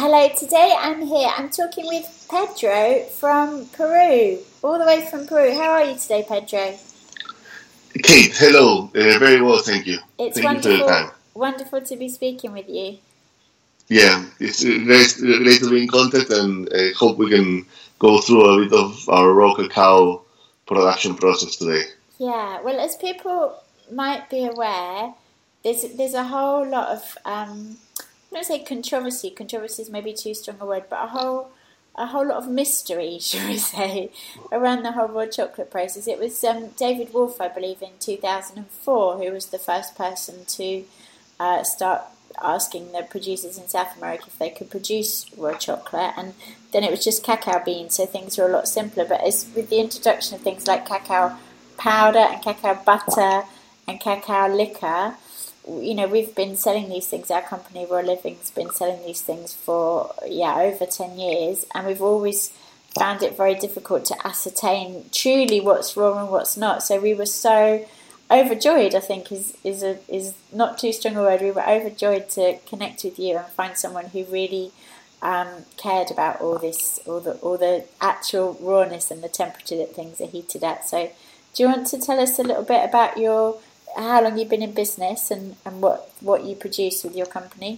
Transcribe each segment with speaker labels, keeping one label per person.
Speaker 1: Hello, today I'm talking with Pedro from Peru, all the way from Peru. How are you today, Pedro?
Speaker 2: Kate, hello. Very well, thank you.
Speaker 1: It's
Speaker 2: Thank you for your time.
Speaker 1: wonderful to be speaking with you.
Speaker 2: Yeah, it's great to be in contact, and I hope we can go through a bit of our raw cacao production process today.
Speaker 1: Yeah, well, as people might be aware, there's a whole lot of I don't say controversy. Controversy is maybe too strong a word, but a whole lot of mystery, shall we say, around the whole raw chocolate process. It was David Wolfe, I believe, in 2004, who was the first person to start asking the producers in South America if they could produce raw chocolate, and then it was just cacao beans, so things were a lot simpler. But as with the introduction of things like cacao powder and cacao butter and cacao liquor, we've been selling these things. Our company, Raw Living's been selling these things for, over 10 years. And we've always found it very difficult to ascertain truly what's raw and what's not. So we were so overjoyed, I think is not too strong a word. We were overjoyed to connect with you and find someone who really cared about all this, all the actual rawness and the temperature that things are heated at. So do you want to tell us a little bit about how long you've been in business and what you produce with your company?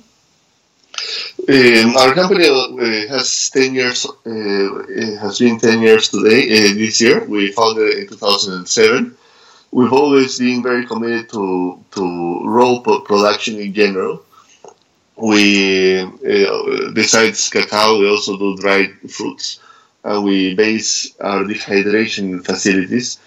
Speaker 2: Our company has 10 years. Has been 10 years today. This year, we founded it in 2007. We've always been very committed to raw production in general. We, besides cacao, we also do dried fruits, and we base our dehydration facilities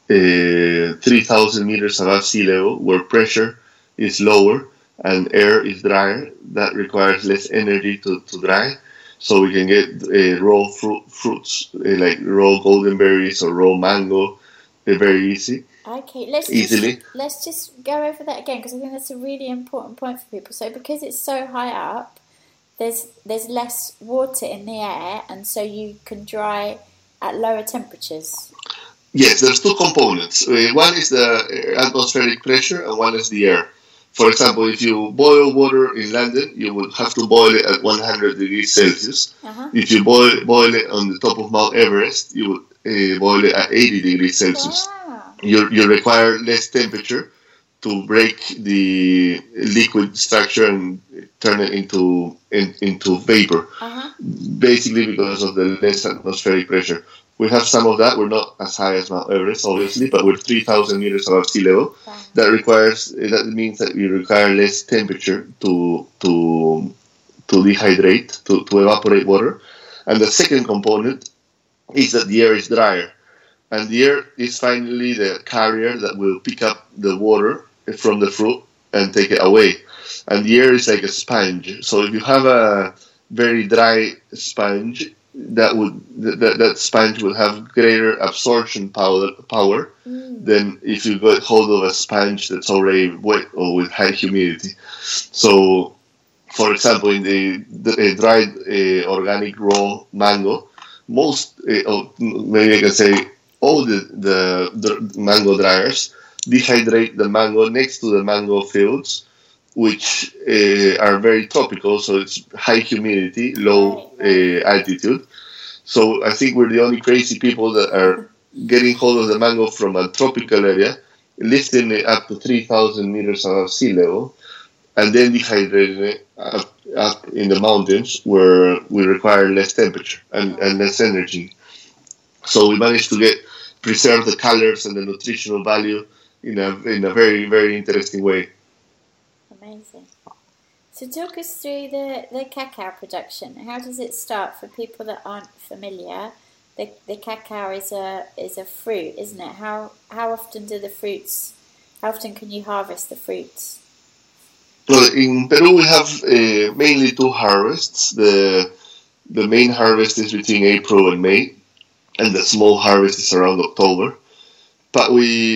Speaker 2: 3,000 meters above sea level, where pressure is lower and air is drier. That requires less energy to dry, so we can get raw fruits like raw golden berries or raw mango very easy.
Speaker 1: Okay, let's just go over that again, because I think that's a really important point for people. So because it's so high up, there's less water in the air, and so you can dry at lower temperatures.
Speaker 2: Yes, there's two components. One is the atmospheric pressure, and one is the air. For example, if you boil water in London, you would have to boil it at 100 degrees Celsius.
Speaker 1: Uh-huh.
Speaker 2: If you boil it on the top of Mount Everest, you would boil it at 80 degrees Celsius.
Speaker 1: Wow.
Speaker 2: You require less temperature to break the liquid structure and turn it into vapor.
Speaker 1: Uh-huh.
Speaker 2: Basically, because of the less atmospheric pressure. We have some of that. We're not as high as Mount Everest, obviously, but we're 3,000 meters above sea level.
Speaker 1: Wow.
Speaker 2: That means that we require less temperature to dehydrate, to evaporate water. And the second component is that the air is drier. And the air is finally the carrier that will pick up the water from the fruit and take it away. And the air is like a sponge. So if you have a very dry sponge, that sponge will have greater absorption power than if you got hold of a sponge that's already wet or with high humidity. So, for example, in the dried organic raw mango, maybe I can say all the mango dryers dehydrate the mango next to the mango fields, which are very tropical, so it's high humidity, low altitude. So I think we're the only crazy people that are getting hold of the mango from a tropical area, lifting it up to 3,000 meters above sea level, and then dehydrating it up in the mountains where we require less temperature and less energy. So we managed to preserve the colors and the nutritional value in a very, very interesting way.
Speaker 1: Amazing. So talk us through the cacao production. How does it start for people that aren't familiar? The cacao is a fruit, isn't it? How often how often can you harvest the fruits?
Speaker 2: Well, in Peru we have mainly two harvests. The main harvest is between April and May, and the small harvest is around October. But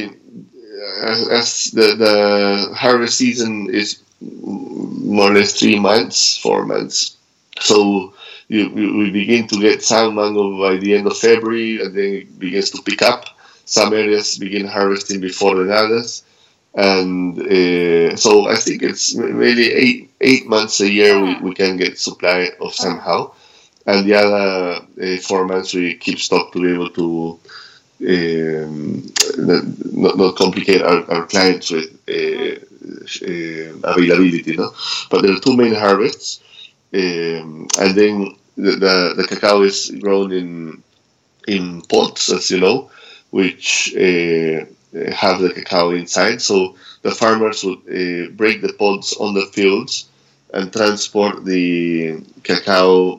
Speaker 2: as the harvest season is more or less 3 months, 4 months. So we begin to get some mango by the end of February, and then it begins to pick up. Some areas begin harvesting before than others. And so I think it's maybe 8 months a year we can get supply of somehow, and the other 4 months we keep stock to be able to not complicate our clients with availability. No? But there are two main harvests, and then the cacao is grown in pots, as you know, which have the cacao inside. So the farmers would break the pods on the fields and transport the cacao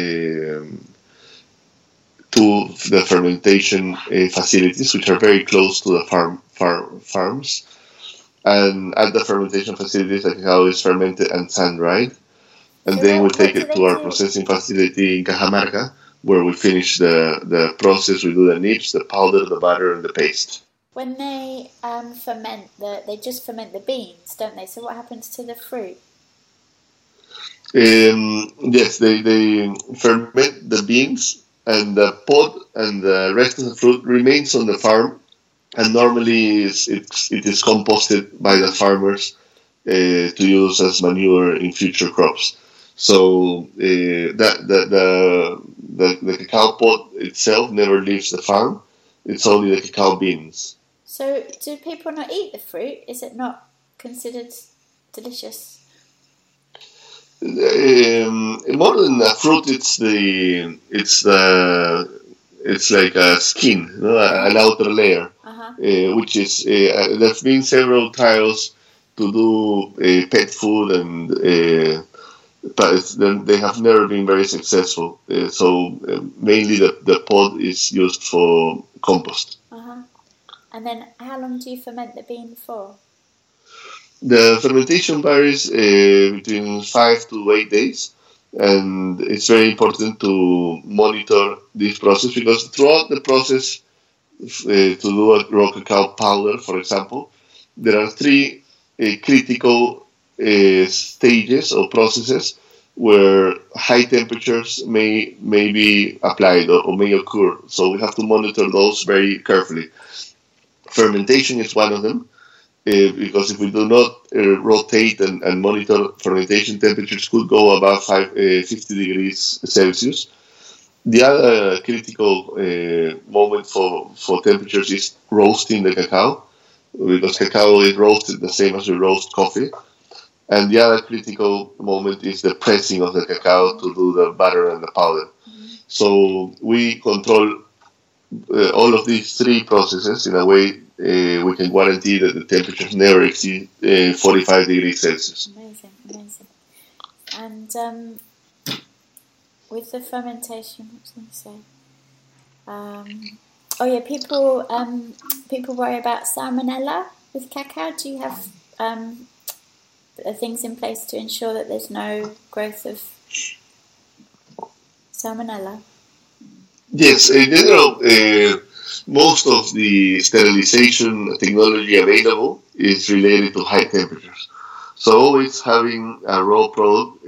Speaker 2: to the fermentation facilities, which are very close to the farms. And at the fermentation facilities, the cacao is fermented and sun-dried. And then we take it to our processing facility in Cajamarca, where we finish the process. We do the nibs, the powder, the butter, and the paste.
Speaker 1: When they ferment, they just ferment the beans, don't they? So what happens to the fruit?
Speaker 2: Yes, they ferment the beans, and the pod and the rest of the fruit remains on the farm, and normally it is composted by the farmers to use as manure in future crops. So the cacao pod itself never leaves the farm. It's only the cacao beans.
Speaker 1: So do people not eat the fruit? Is it not considered delicious?
Speaker 2: More than a fruit, it's like a skin, an outer layer, which is there's been several trials to do pet food, and but they have never been very successful. So mainly the pod is used for compost.
Speaker 1: And then how long do you ferment the bean for?
Speaker 2: The fermentation varies between 5 to 8 days, and it's very important to monitor this process, because throughout the process to do a raw cacao powder, for example, there are 3 critical stages or processes where high temperatures may be applied or may occur. So we have to monitor those very carefully. Fermentation is one of them. Because if we do not rotate and monitor, fermentation temperatures could go above 50 degrees Celsius. The other critical moment for temperatures is roasting the cacao, because cacao is roasted the same as we roast coffee. And the other critical moment is the pressing of the cacao to do the butter and the powder. So we control all of these 3 processes in a way we can guarantee that the temperatures never exceed 45 degrees Celsius.
Speaker 1: Amazing. And with the fermentation, what was I going to say? People worry about salmonella with cacao. Do you have things in place to ensure that there's no growth of salmonella?
Speaker 2: Yes, in general, most of the sterilization technology available is related to high temperatures. So always having a raw product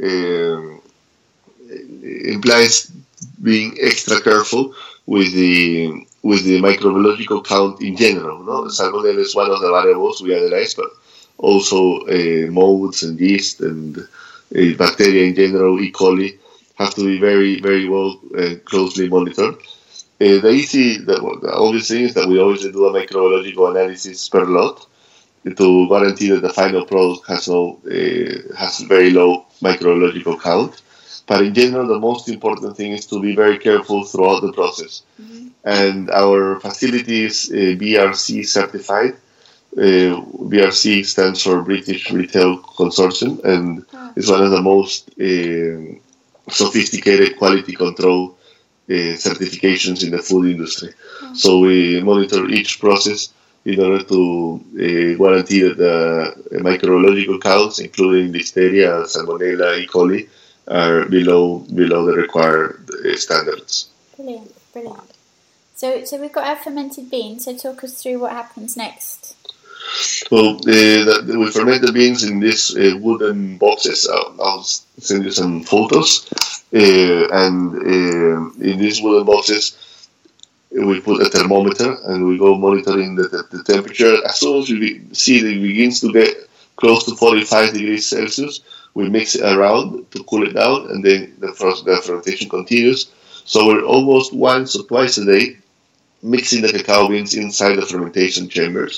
Speaker 2: implies being extra careful with the microbiological count in general. No? Salmonella is one of the variables we analyze, but also molds and yeast and bacteria in general, E. coli, have to be very, very well closely monitored. The obvious thing is that we always do a microbiological analysis per lot to guarantee that the final product has very low microbiological count. But in general, the most important thing is to be very careful throughout the process. And our facility is BRC certified. BRC stands for British Retail Consortium, and it's one of the most sophisticated quality control certifications in the food industry. So we monitor each process in order to guarantee that the microbiological counts, including Listeria, Salmonella, E. coli, are below the required standards.
Speaker 1: Brilliant. So we've got our fermented beans. So talk us through what happens next.
Speaker 2: Well, we ferment the beans in these wooden boxes. I'll send you some photos. And in these wooden boxes, we put a thermometer and we go monitoring the temperature. As soon as we see that it begins to get close to 45 degrees Celsius, we mix it around to cool it down, and then the fermentation continues. So we're almost once or twice a day mixing the cacao beans inside the fermentation chambers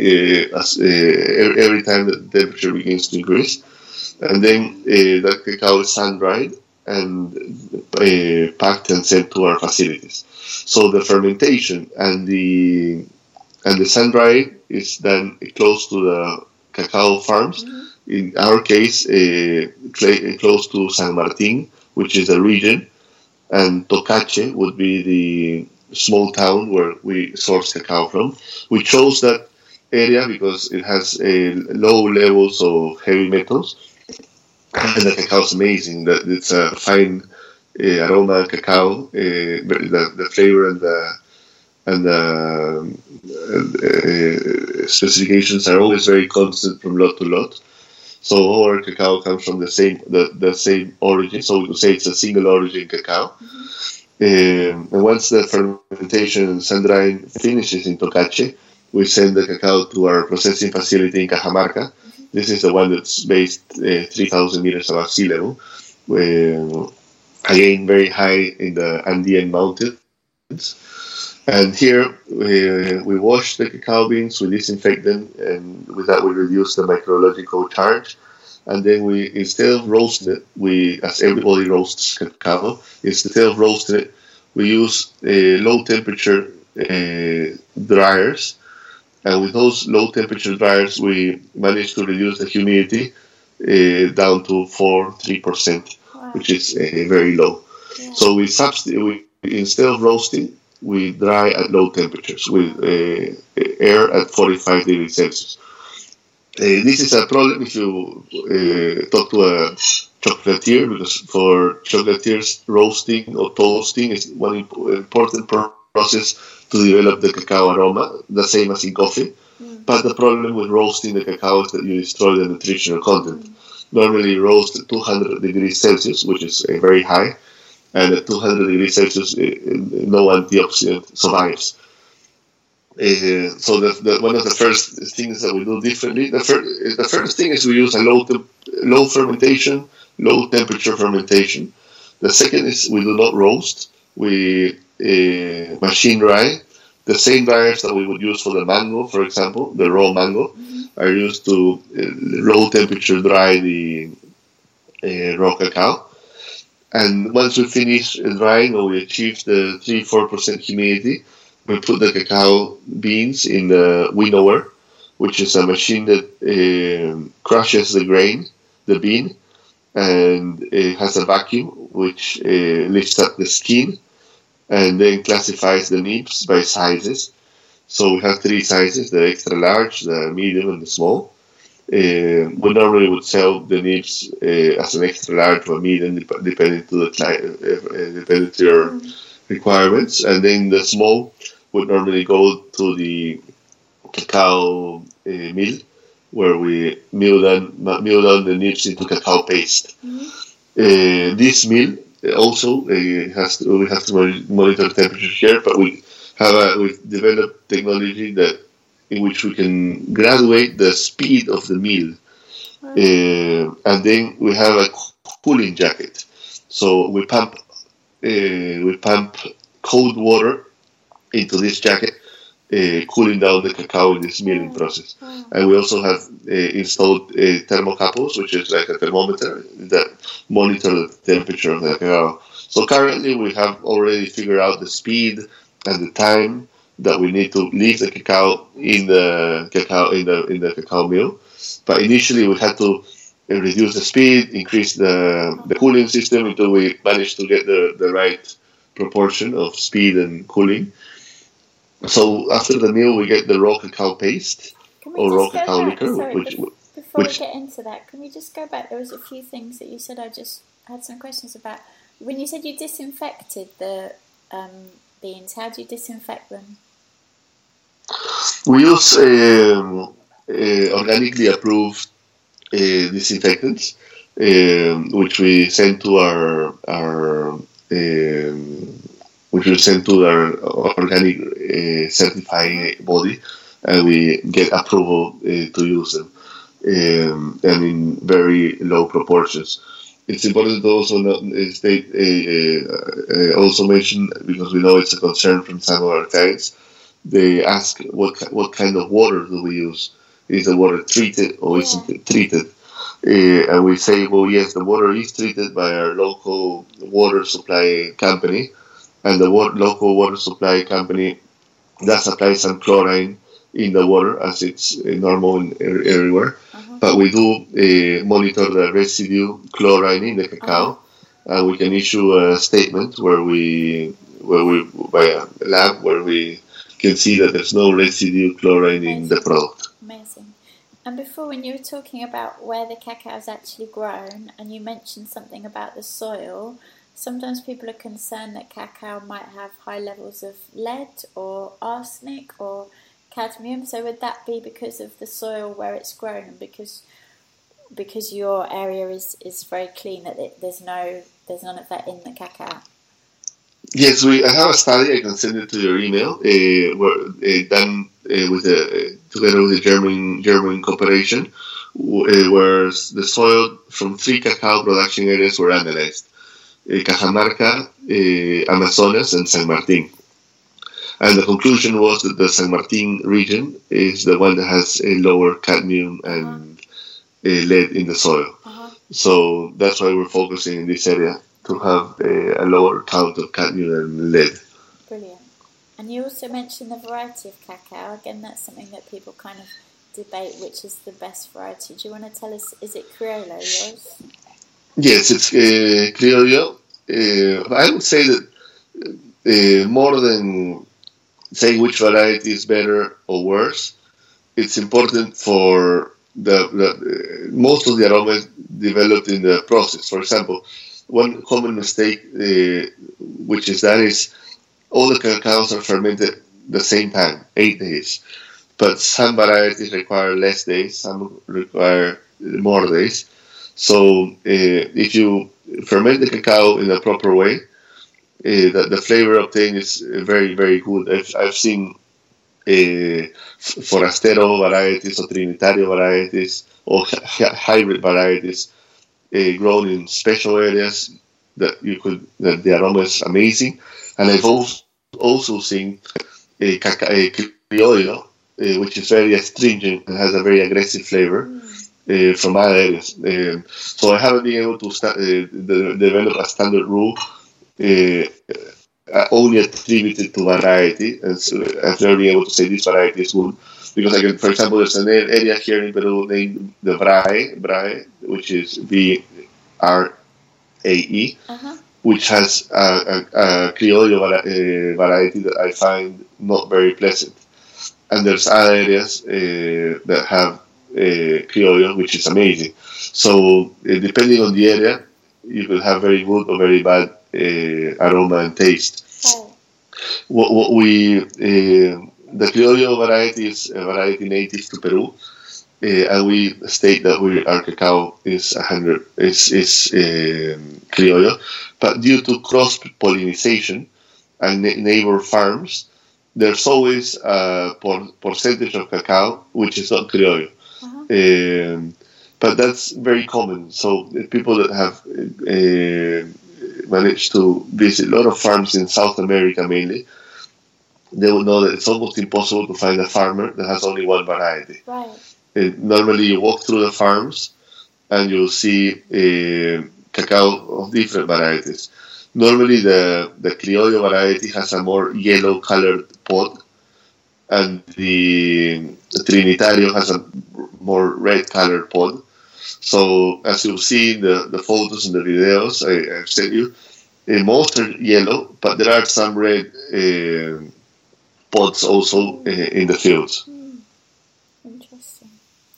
Speaker 2: every time the temperature begins to increase. And then the cacao is sun-dried and packed and sent to our facilities. So the fermentation and the sun-drying is done close to the cacao farms. In our case, close to San Martin, which is a region, and Tocache would be the small town where we source cacao from. We chose that area because it has low levels of heavy metals, and the cacao is amazing. It's a fine aroma cacao. The flavor and the specifications are always very constant from lot to lot. So all our cacao comes from the same origin. So we could say it's a single origin cacao. And once the fermentation and sun-drying finishes in Tocache, we send the cacao to our processing facility in Cajamarca. This is the one that's based 3,000 meters above sea level. Again, very high in the Andean mountains. And here we wash the cacao beans, we disinfect them, and with that we reduce the microbiological charge. And then we, instead of roasting it, as everybody roasts cacao, instead of roasting it, we use low temperature dryers. And with those low temperature dryers, we manage to reduce the humidity down to 3%, wow, which is very low. Yeah. So we instead of roasting, we dry at low temperatures with air at 45 degrees Celsius. This is a problem if you talk to a chocolatier, because for chocolatiers, roasting or toasting is one important process to develop the cacao aroma, the same as in coffee. But the problem with roasting the cacao is that you destroy the nutritional content. Normally roast at 200 degrees Celsius, which is very high, and at 200 degrees Celsius, no antioxidant survives. So one of the first things that we do differently, the first thing is we use a low fermentation, low temperature fermentation. The second is we do not roast. We machine dry. The same dryers that we would use for the mango, for example, the raw mango, are used to low temperature dry the raw cacao. And once we finish drying or we achieve the 3-4% humidity, we put the cacao beans in the winnower, which is a machine that crushes the bean, and it has a vacuum which lifts up the skin and then classifies the nibs by sizes. So we have 3 sizes: the extra large, the medium, and the small. We normally would sell the nibs as an extra large or medium, depending to your requirements. And then the small would normally go to the cacao mill, where we mill down the nibs into cacao paste. This mill also we have to monitor temperature here, but we've developed technology in which we can graduate the speed of the mill, and then we have a cooling jacket. So we pump cold water into this jacket, cooling down the cacao in this milling process. And we also have installed thermocouples, which is like a thermometer that monitor the temperature of the cacao. So currently we have already figured out the speed and the time that we need to leave the cacao in the cacao mill. But initially we had to reduce the speed, increase the cooling system until we managed to get the right proportion of speed and cooling. So after the mill, we get the raw cacao paste or raw cacao liquor.
Speaker 1: Before we get into that, can we just go back? There was a few things that you said I just had some questions about. When you said you disinfected the beans, how do you disinfect them?
Speaker 2: We use organically approved disinfectants, which we send to our organic certifying body, and we get approval to use them. and in very low proportions. It's important to also also mention, because we know it's a concern from some of our clients. They ask what kind of water do we use? Is the water treated or isn't it treated? And we say, well, yes, the water is treated by our local water supply company, and the local water supply company does apply some chlorine in the water, as it's normal everywhere. But we do monitor the residue chlorine in the cacao, and we can issue a statement where we by a lab where we can see that there's no residue chlorine in the product.
Speaker 1: Amazing. And before, when you were talking about where the cacao is actually grown, and you mentioned something about the soil, sometimes people are concerned that cacao might have high levels of lead or arsenic or cadmium. So would that be because of the soil where it's grown, and because your area is very clean, that there's none of that in the cacao?
Speaker 2: Yes, I have a study. I can send it to your email. Done together with the German cooperation, where the soil from 3 cacao production areas were analyzed: Cajamarca, Amazonas, and San Martin. And the conclusion was that the San Martin region is the one that has a lower cadmium and lead in the soil. So that's why we're focusing in this area, to have a lower count of cadmium and lead.
Speaker 1: Brilliant. And you also mentioned the variety of cacao. Again, that's something that people kind of debate, which is the best variety. Do you want to tell us, is it Criollo, yours?
Speaker 2: Yes, it's Criollo. I would say that more than saying which variety is better or worse, it's important for the most of the aromas developed in the process. For example, one common mistake, which is all the cacaos are fermented the same time, 8 days. But some varieties require less days, some require more days. So if you ferment the cacao in a proper way, the flavor obtained is very, very good. I've seen forastero varieties or trinitario varieties or hybrid varieties grown in special areas that the aroma is amazing. And I've also seen Criollo, which is very astringent and has a very aggressive flavor from other areas. So I haven't been able to develop a standard rule only attributed to variety, and so I've never been able to say this variety is good, because for example, there's an area here in Peru named the Brahe, which is BRAE, which has a Criollo variety that I find not very pleasant, and there's other areas that have Criollo, which is amazing. So depending on the area, you could have very good or very bad aroma and taste. The Criollo variety is a variety native to Peru, and we state that our cacao is Criollo, but due to cross pollination and neighbor farms, there's always a percentage of cacao which is not Criollo. But that's very common. So people that have managed to visit a lot of farms in South America mainly, they will know that it's almost impossible to find a farmer that has only one variety.
Speaker 1: Right.
Speaker 2: Normally you walk through the farms and you'll see cacao of different varieties. Normally the Criollo variety has a more yellow colored pod, and the Trinitario has a more red colored pod. So as you'll see in the photos and the videos I've sent you, most are yellow, but there are some red pods also in the fields.
Speaker 1: Interesting.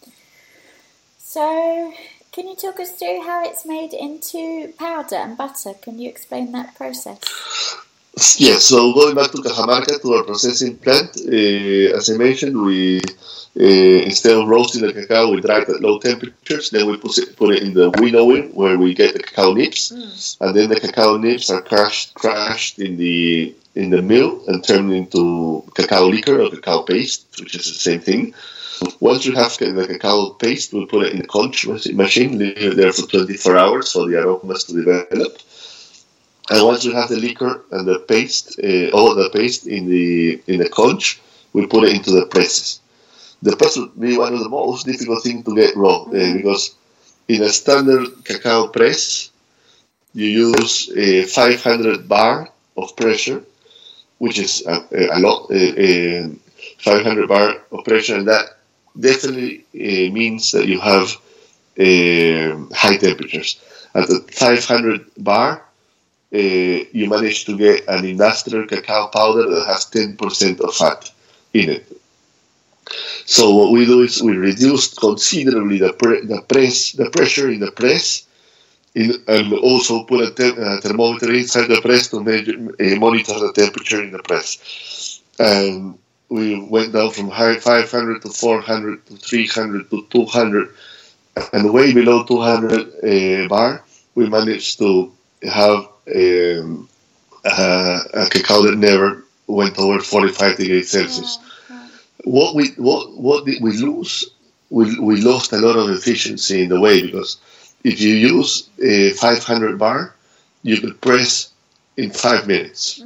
Speaker 1: So can you talk us through how it's made into powder and butter? Can you explain that process?
Speaker 2: Yes, so going back to Cajamarca, to our processing plant, as I mentioned, we instead of roasting the cacao, we dry it at low temperatures. Then we put it in the winnowing, where we get the cacao nibs, and then the cacao nibs are crushed in the mill and turned into cacao liquor or cacao paste, which is the same thing. Once you have the cacao paste, we put it in the conch machine, leave it there for 24 hours for the aromas to develop. And once we have the liquor and the paste, all the paste in the conch, we put it into the presses. The press would be one of the most difficult things to get wrong because in a standard cacao press, you use 500 bar of pressure, which is a lot, 500 bar of pressure, and that definitely means that you have high temperatures. At the 500 bar, you manage to get an industrial cacao powder that has 10% of fat in it. So what we do is we reduce considerably the pressure in the press, and also put a thermometer inside the press to monitor the temperature in the press. And we went down from 500 to 400 to 300 to 200, and way below 200 bar, we managed to have a cacao that never went over 45 degrees Celsius. What did we lose? We lost a lot of efficiency in the way, because if you use 500 bar, you could press in 5 minutes.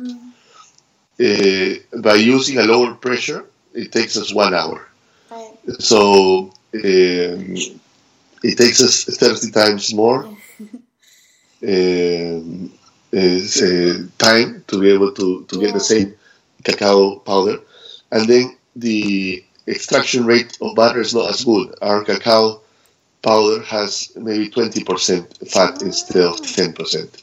Speaker 2: By using a lower pressure, it takes us 1 hour. Right. So it takes us 30 times more time to be able to get the same cacao powder. And then the extraction rate of butter is not as good. Our cacao powder has maybe 20% fat instead of 10%.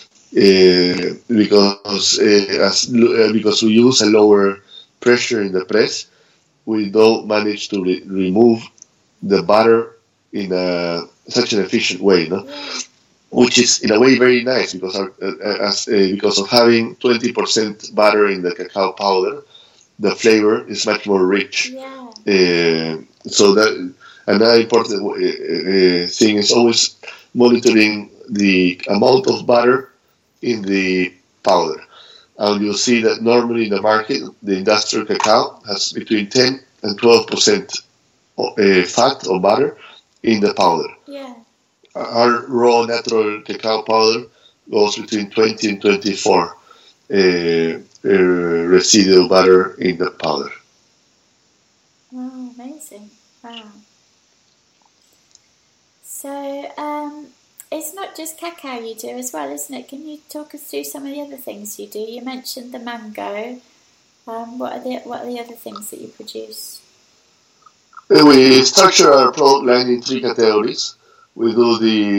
Speaker 2: Because we use a lower pressure in the press, we don't manage to remove the butter in such an efficient way, no? Which is in a way very nice, because because of having 20% butter in the cacao powder, the flavor is much more rich. So that another important thing is always monitoring the amount of butter in the powder. And you'll see that normally in the market, the industrial cacao has between 10 and 12% fat or butter in the powder. Our raw natural cacao powder goes between 20 and 24 residual butter in the powder.
Speaker 1: Wow, amazing. Wow. So, it's not just cacao you do as well, isn't it? Can you talk us through some of the other things you do? You mentioned the mango. What are the other things that you produce?
Speaker 2: We structure our product line in 3 categories. We do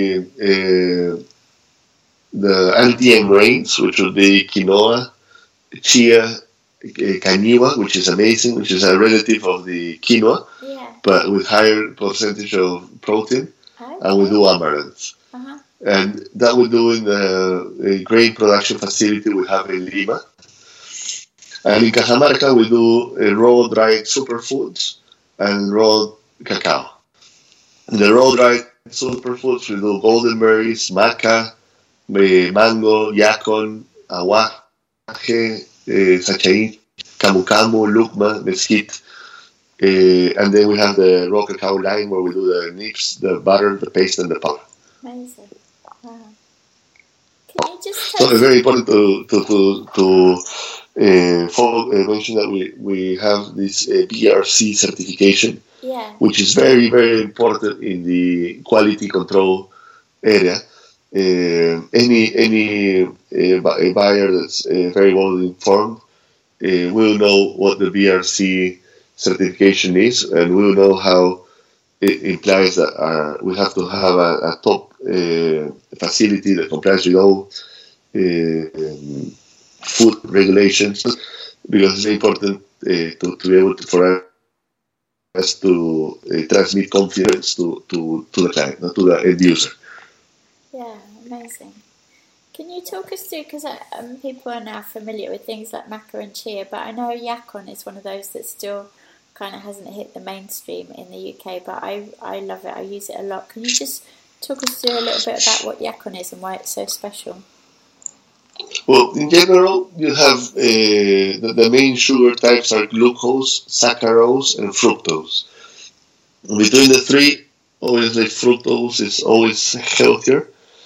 Speaker 2: the andean grains, which would be quinoa, chia, cañiwa, which is amazing, which is a relative of the quinoa, but with higher percentage of protein. And we do amaranth. And that we do in the grain production facility we have in Lima. And in Cajamarca we do raw dried superfoods and raw cacao. In the raw dried superfoods we do golden berries, maca, mango, yacon, aguaje, sachaí, camu camu, lucma, mesquite. And then we have the raw cacao line where we do the nibs, the butter, the paste, and the powder.
Speaker 1: Amazing. Wow. Can you just
Speaker 2: so it's very important to mention that we have this BRC certification, which is very, very important in the quality control area. Any buyer that's very well informed will know what the BRC certification is, and we'll know how it implies that we have to have a top facility that complies with all food regulations, because it's important to be able for us to transmit confidence to the client, not to the end user.
Speaker 1: Yeah, amazing. Can you talk us through, because people are now familiar with things like maca and chia, but I know yacon is one of those that still kind of hasn't hit the mainstream in the UK, but I love it. I use it a lot. Can you just talk us through a little bit about what yacon is and why it's so special?
Speaker 2: Well, in general, you have the main sugar types are glucose, saccharose, and fructose. Between the three, obviously fructose is always healthier.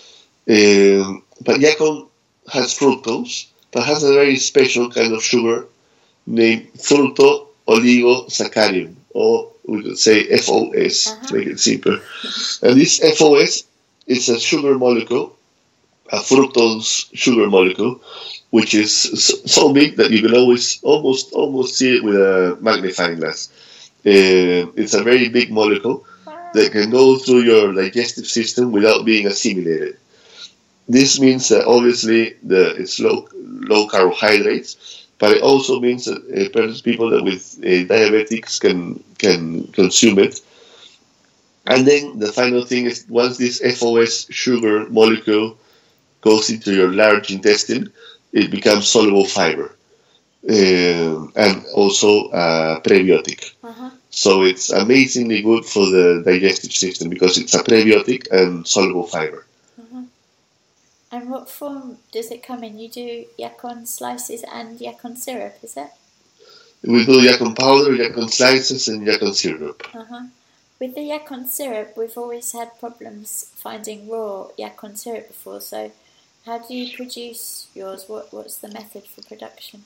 Speaker 2: But Yacon has fructose, but has a very special kind of sugar named fructooligosaccharium, or we could say FOS, to make it simpler. And this FOS is a sugar molecule, a fructose sugar molecule, which is so big that you can almost see it with a magnifying glass. It's a very big molecule that can go through your digestive system without being assimilated. This means that obviously it's low carbohydrates, but it also means that people that with diabetics can consume it. And then the final thing is, once this FOS sugar molecule goes into your large intestine, it becomes soluble fiber, and also prebiotic. So it's amazingly good for the digestive system because it's a prebiotic and soluble fiber.
Speaker 1: And what form does it come in? You do Yacon slices and Yacon syrup, is it?
Speaker 2: We do Yacon powder, Yacon slices, and Yacon syrup.
Speaker 1: With the Yacon syrup, we've always had problems finding raw Yacon syrup before. So, how do you produce yours? What's the method for production?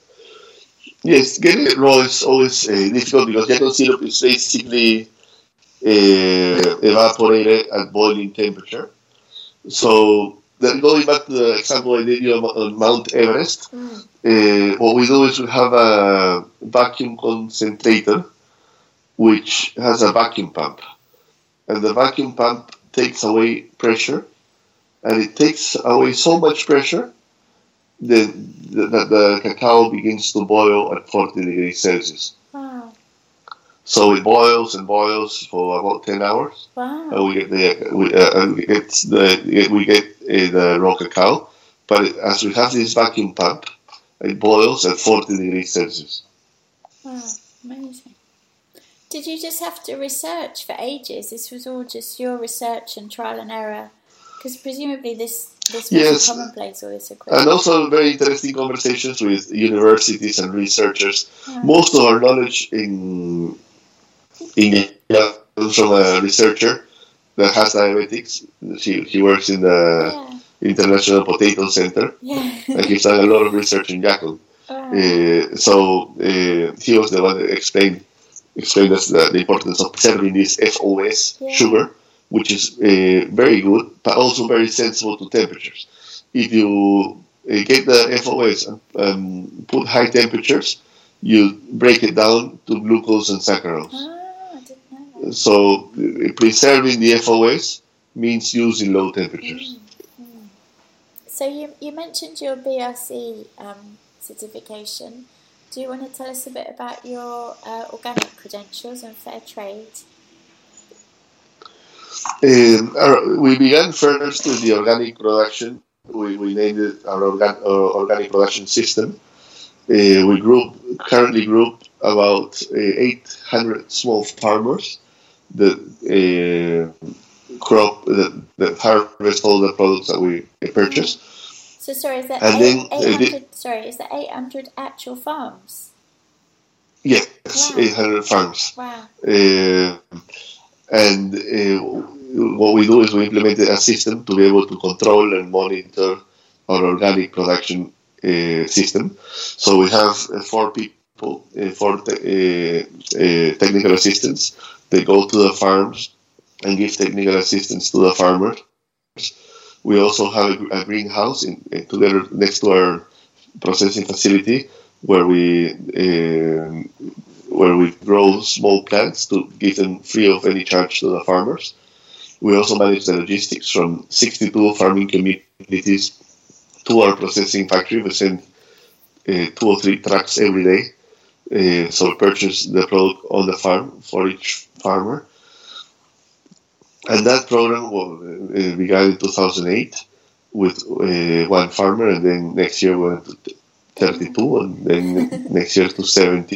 Speaker 2: Yes, getting it raw is always difficult because Yacon syrup is basically evaporated at boiling temperature. So, then going back to the example I did on Mount Everest, what we do is we have a vacuum concentrator which has a vacuum pump. And the vacuum pump takes away pressure, and it takes away so much pressure that the cacao begins to boil at 40 degrees Celsius.
Speaker 1: Wow.
Speaker 2: So it boils and boils for about 10 hours.
Speaker 1: Wow.
Speaker 2: And we get the raw cacao, but as we have this vacuum pump, it boils at 40 degrees Celsius.
Speaker 1: Wow, amazing. Did you just have to research for ages? This was all just your research and trial and error? Because presumably this wasn't commonplace, all this equipment.
Speaker 2: And also very interesting conversations with universities and researchers. Most of our knowledge in comes from a researcher that has diabetics. He works in the International Potato Center, and he's done a lot of research in Yacon. So he was the one that explained us the importance of preserving this FOS sugar, which is very good, but also very sensible to temperatures. If you get the FOS and put high temperatures, you break it down to glucose and saccharose. So preserving the FOS means using low temperatures.
Speaker 1: So you mentioned your BRC certification. Do you want to tell us a bit about your organic credentials and fair trade?
Speaker 2: We began first with the organic production. We named it our organic production system. We currently group about 800 small farmers that harvest all the products that we purchase.
Speaker 1: So sorry, is that 800 actual farms?
Speaker 2: Yes, wow. 800 farms.
Speaker 1: Wow.
Speaker 2: And what we do is we implemented a system to be able to control and monitor our organic production system. So we have 4 people, 4 technical assistants. They go to the farms and give technical assistance to the farmers. We also have a greenhouse together next to our processing facility where we grow small plants to give them free of any charge to the farmers. We also manage the logistics from 62 farming communities to our processing factory. We send 2 or 3 trucks every day. So we purchase the product on the farm for each farmer. And that program began in 2008 with 1 farmer, and then next year we went to 32, and then next year to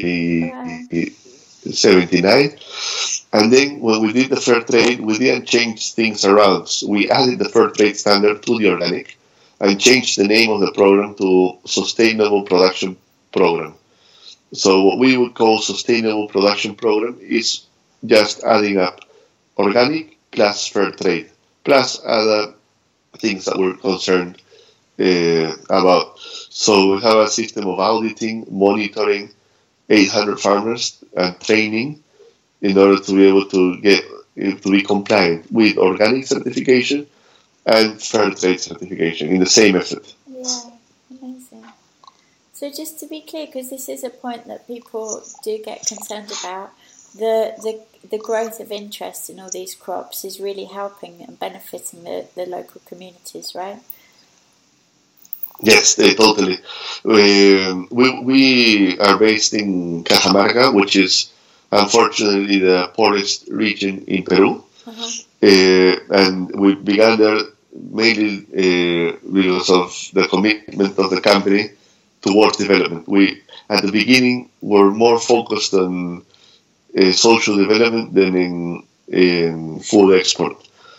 Speaker 2: 79. And then when we did the fair trade, we didn't change things around. So we added the fair trade standard to the organic and changed the name of the program to Sustainable Production Program. So what we would call Sustainable Production Program is just adding up organic plus fair trade, plus other things that we're concerned about. So we have a system of auditing, monitoring 800 farmers and training in order to be able to be compliant with organic certification and fair trade certification in the same effort.
Speaker 1: Yeah, amazing. So just to be clear, because this is a point that people do get concerned about, the growth of interest in all these crops is really helping and benefiting the local communities, right?
Speaker 2: Yes, totally. We are based in Cajamarca, which is unfortunately the poorest region in Peru. And we began there mainly because of the commitment of the company towards development. We, at the beginning, were more focused on social development than in food export.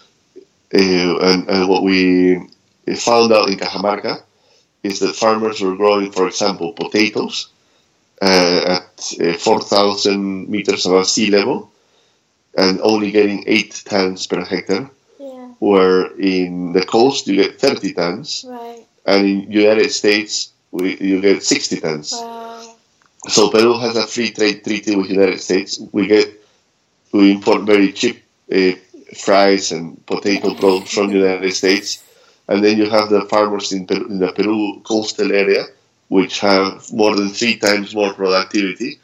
Speaker 2: And what we found out in Cajamarca is that farmers were growing, for example, potatoes at 4,000 meters above sea level and only getting 8 tons per hectare, where in the coast you get 30 tons,
Speaker 1: right.
Speaker 2: And in United States you get 60 tons.
Speaker 1: Wow.
Speaker 2: So Peru has a free trade treaty with United States. We import very cheap fries and potato products from the United States. And then you have the farmers in the Peru coastal area, which have more than 3 times more productivity.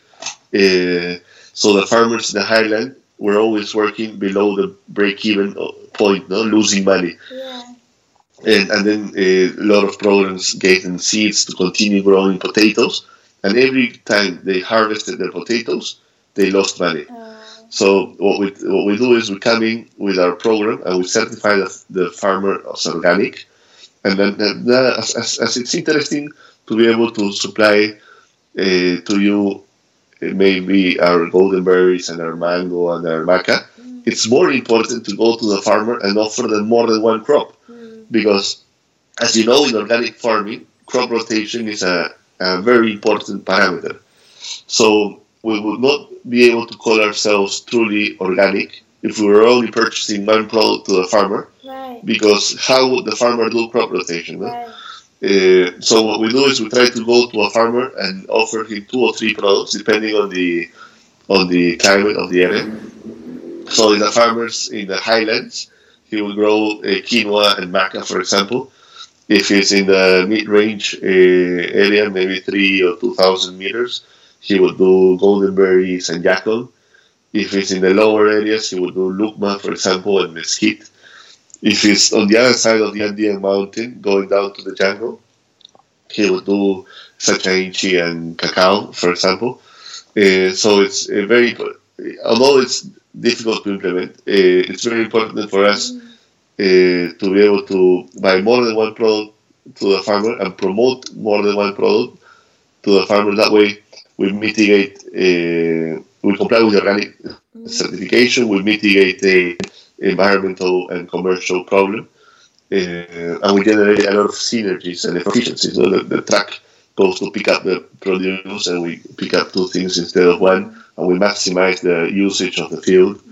Speaker 2: So the farmers in the highland were always working below the break-even point, losing money.
Speaker 1: Yeah.
Speaker 2: And then a lot of programs gave them seeds to continue growing potatoes. And every time they harvested their potatoes, they lost money. So what we do is we come in with our program and we certify the farmer as organic. And then as it's interesting to be able to supply to you maybe our golden berries and our mango and our maca, it's more important to go to the farmer and offer them more than one crop. Because, as you know, in organic farming, crop rotation is a very important parameter. So we would not be able to call ourselves truly organic if we were only purchasing one product to the farmer,
Speaker 1: right.
Speaker 2: Because how would the farmer do crop rotation?
Speaker 1: Right.
Speaker 2: So what we do is we try to go to a farmer and offer him 2 or 3 products depending on the climate of the area. So in the farmers in the highlands, he will grow quinoa and maca, for example. If he's in the mid-range area, maybe 3 or 2,000 meters, he would do golden berries and yacon. If he's in the lower areas, he would do lucma, for example, and mesquite. If he's on the other side of the Andean mountain, going down to the jungle, he would do sachainchi and cacao, for example. So it's although it's difficult to implement, it's very important for us to be able to buy more than one product to the farmer and promote more than one product to the farmer. That way, we mitigate, we comply with the organic certification, we mitigate the environmental and commercial problem, and we generate a lot of synergies and efficiencies. So the truck goes to pick up the produce and we pick up 2 things instead of one, and we maximize the usage of the field.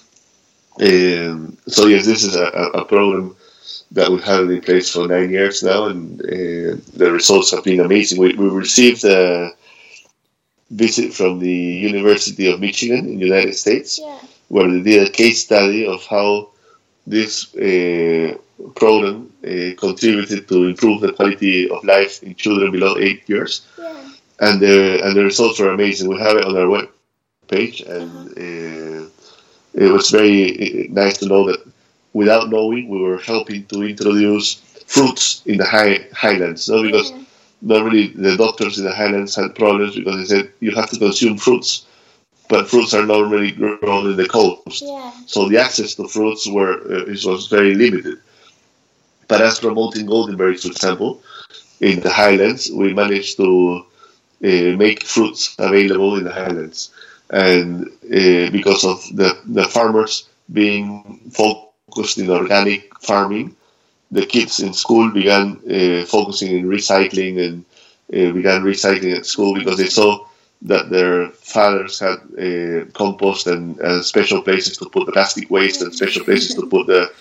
Speaker 2: So yes, this is a program that we've had in place for 9 years now, and the results have been amazing. We received a visit from the University of Michigan in the United States, where they did a case study of how this program contributed to improve the quality of life in children below 8 years. And the results were amazing. We have it on our web page, and it was very nice to know that without knowing, we were helping to introduce fruits in the highlands. Because normally the doctors in the highlands had problems because they said you have to consume fruits, but fruits are normally grown in the coast. So the access to fruits was very limited. But as promoting golden berries, for example, in the highlands, we managed to make fruits available in the highlands. And because of the farmers being focused in organic farming, the kids in school began focusing in recycling and began recycling at school because they saw that their fathers had compost and special places to put the plastic waste and special places to put the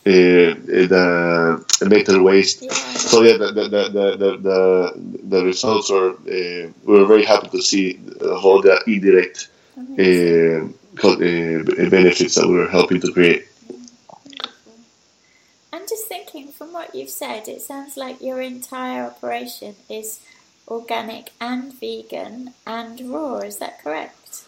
Speaker 2: metal waste.
Speaker 1: Yeah.
Speaker 2: So yeah, the results were we were very happy to see all the indirect benefits that we were helping to create.
Speaker 1: I'm just thinking, from what you've said, it sounds like your entire operation is organic and vegan and raw. Is that correct?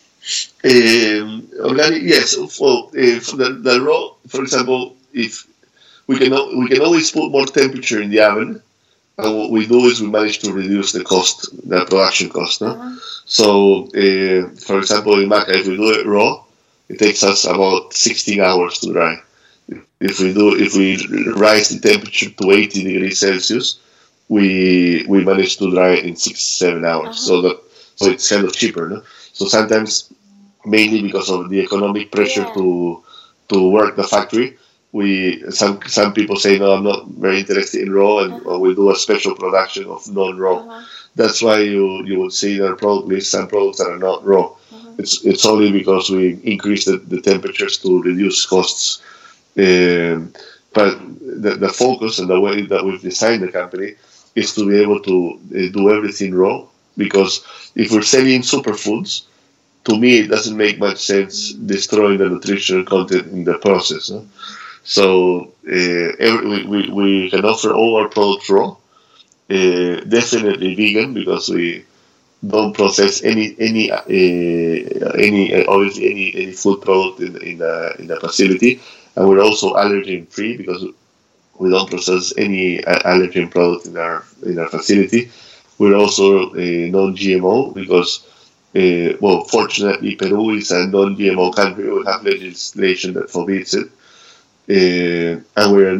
Speaker 2: Organic, yes. Well, for the raw, for example, if we can always put more temperature in the oven, and what we do is we manage to reduce the production cost. No? So, for example, in maca, if we do it raw, it takes us about 16 hours to dry. If we rise the temperature to 80 degrees Celsius, we manage to dry it in 6-7 hours. So it's kind of cheaper. No? So sometimes, mainly because of the economic pressure to work the factory, some people say, no, I'm not very interested in raw, and we do a special production of non-raw. That's why you will see in our product list some products that are not raw. It's only because we increase the temperatures to reduce costs. But the focus and the way that we've designed the company is to be able to do everything raw, because if we're selling superfoods, to me it doesn't make much sense destroying the nutritional content in the process. No? So we can offer all our products raw, definitely vegan, because we don't process any food product in the facility, and we're also allergen free because we don't process any allergen product in our facility. We're also non-GMO because, fortunately, Peru is a non-GMO country. We have legislation that forbids it, and we're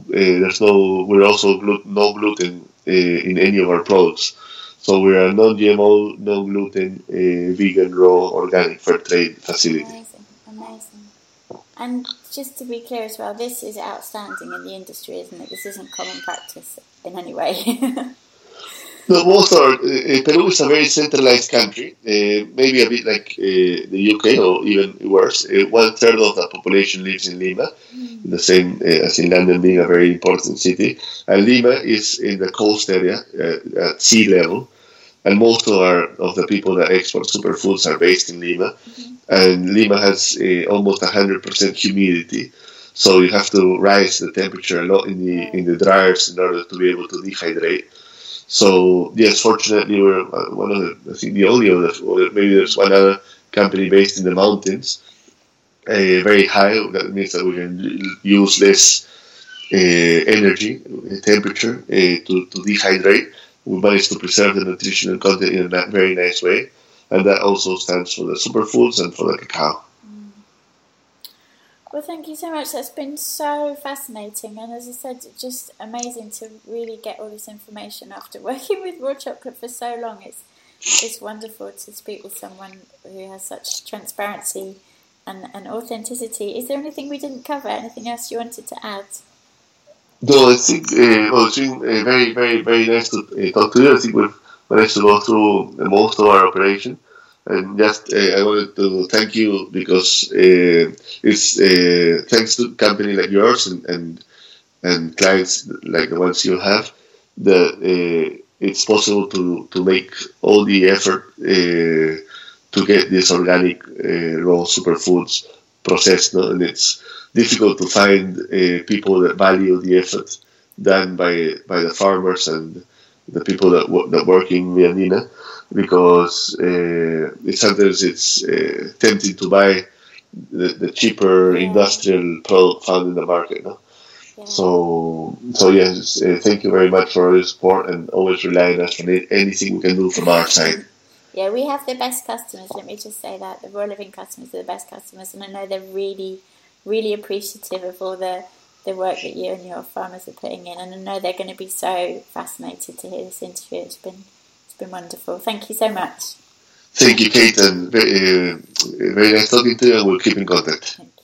Speaker 2: also no gluten in any of our products. So we're a non-GMO, non-gluten, vegan, raw, organic, fair trade facility.
Speaker 1: Amazing. And just to be clear as well, this is outstanding in the industry, isn't it? This isn't common practice in any way.
Speaker 2: No, Peru is a very centralized country, maybe a bit like the UK or even worse. 1/3 of the population lives in Lima, the same as in London being a very important city. And Lima is in the coast area at sea level, and most of the people that export superfoods are based in Lima. And Lima has almost 100% humidity, so you have to rise the temperature a lot in the dryers in order to be able to dehydrate. So yes, fortunately, we're the only of the, or maybe there's one other company based in the mountains, very high. That means that we can use less energy, temperature to dehydrate. We managed to preserve the nutritional content in a very nice way, and that also stands for the superfoods and for the cacao.
Speaker 1: Well, thank you so much. That's been so fascinating, and as I said, just amazing to really get all this information after working with raw chocolate for so long. It's wonderful to speak with someone who has such transparency and authenticity. Is there anything we didn't cover? Anything else you wanted to add?
Speaker 2: No, I think it's been very, very, very nice to talk to you. I think we've managed to go through most of our operation. And just I wanted to thank you because it's thanks to a company like yours and clients like the ones you have that it's possible to make all the effort to get these organic raw superfoods processed. No? And it's difficult to find people that value the effort done by the farmers and the people that work in Viandina, because sometimes it's tempting to buy the cheaper industrial product found in the market. No? Yeah. So yes, thank you very much for your support and always rely on us for anything we can do from our side.
Speaker 1: Yeah, we have the best customers, let me just say that. The Raw Living customers are the best customers, and I know they're really, really appreciative of all the work that you and your farmers are putting in, and I know they're going to be so fascinated to hear this interview. It's been wonderful. Thank you so much.
Speaker 2: Thank you, Kate, and very nice talking to you, and we'll keep in contact.